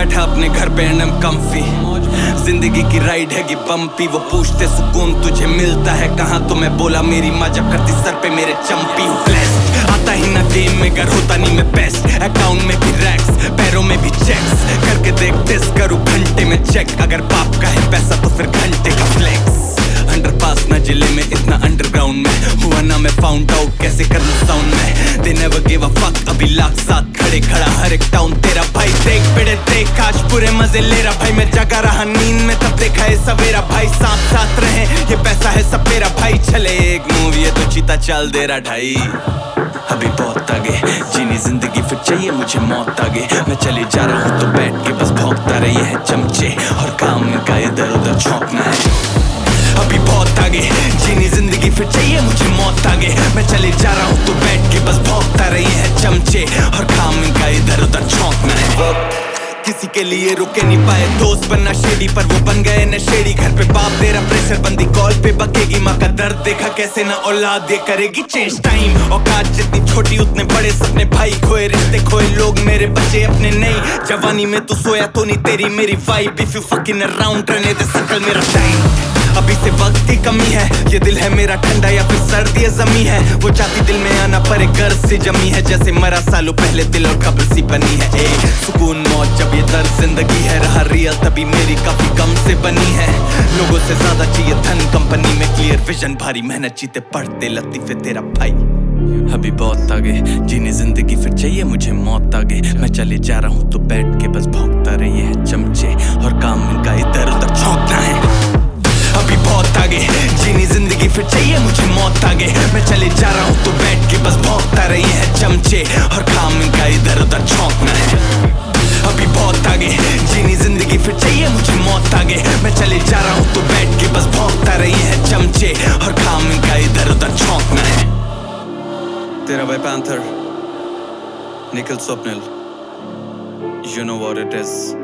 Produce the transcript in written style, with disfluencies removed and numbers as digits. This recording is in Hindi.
बैठा अपने घर पे एंड कम्फी। जिंदगी की राइड है कि बम्पी। वो पूछते सुकून तुझे मिलता है कहाँ, तो मैं बोला मेरी माँ जब करती सर पे मेरे चंपी। ब्लेस्ड आता ही ना गेम में गर होता नहीं मैं बेस्ट। अकाउंट में भी रैक्स, पैरों में भी चेक्स, करके देख टेस्ट करूँ घंटे में चेक। अगर बाप का है पैसा तो फिर घंटे का फ्लेक्स। अंडरपास ना जिले में इतना अंडरग्राउंड में हुआ ना मैं फाउंड आउट कैसे कर लूं साउंड में। They never give a fuck, अभी लाख साथ खड़े खड़ा हर एक टाउन तेरा भाई। देख बेड़े देख आज पूरे मजे ले रहा भाई। मैं जगा रहा नींद में तब देखा है सवेरा भाई। साथ साथ रहे ये पैसा है सब मेरा भाई। चले एक मूवी है तो चीता चाल दे रहा ढाई। अभी बहुत आगे जीनी जिंदगी फिर चाहिए मुझे मौत आगे। मैं चले जा रहा हूँ तो बैठ के बस भौंकता रही है चमचे और काम इनका इधर उधर छौंकना है। अभी बहुत आगे जीनी जिंदगी फिर चाहिए मुझे मौत आगे। मैं चले जा रहा हूँ तो बैठ के बस भौंकता रही है चमचे और काम इनका इधर उधर छौंकना है। किसी के लिए रुके नहीं पाए दोस्त बनना शेडी, पर वो बन गए नशेड़ी। घर पे बाप दे रहा प्रेशर, बंदी कॉल पे बकेगी। माँ का दर्द देखा कैसे ना औलाद ये करेगी चेंज टाइम। औकात जितनी छोटी उतने बड़े सपने भाई। खोए रिश्ते खोए लोग मेरे बच्चे अपने नहीं। जवानी में तू सोया तो नहीं तेरी मेरी vibe. If you fucking around रहने दे सर्कल मेरा टाइम। अभी से वक्त की कमी है, ये दिल है मेरा ठंडा या फिर सर्दी जमी है। वो चाहती दिल में आना पर एक गर्ज से जमी है। जैसे मरा सालों पहले दिल और कब्र सी बनी है। ए सुकून मौत जब ये दर्द जिंदगी है रहा रियल, तभी मेरी काफी कम से बनी है। लोगों से ज्यादा चाहिए धन कंपनी में क्लियर विजन। भारी मेहनत जीते पढ़ते लतीफे तेरा भाई। अभी बहुत आगे जीनी जिंदगी फिर चाहिए मुझे मौत आगे। मैं चले जा रहा हूँ तो बैठ के बस भौंकता रही है चमचे और काम इनका इधर उधर छौंकना है। अभी बहुत आगे जीनी जिंदगी फिर चाहिए मुझे मौत आगे। मैं चले जा रहा हूँ तो बैठ के बस भौंकता रही है चमचे और काम इनका इधर उधर छौंकना है। अभी बहुत आगे जीनी जिंदगी फिर चाहिए मुझे मौत आगे। मैं चले जा रहा हूँ तो बैठ के बस भौंकता रही है चमचे और काम इनका इधर उधर छौंकना है। तेरा भाई panther Nikhil Swapnil, you know what it is।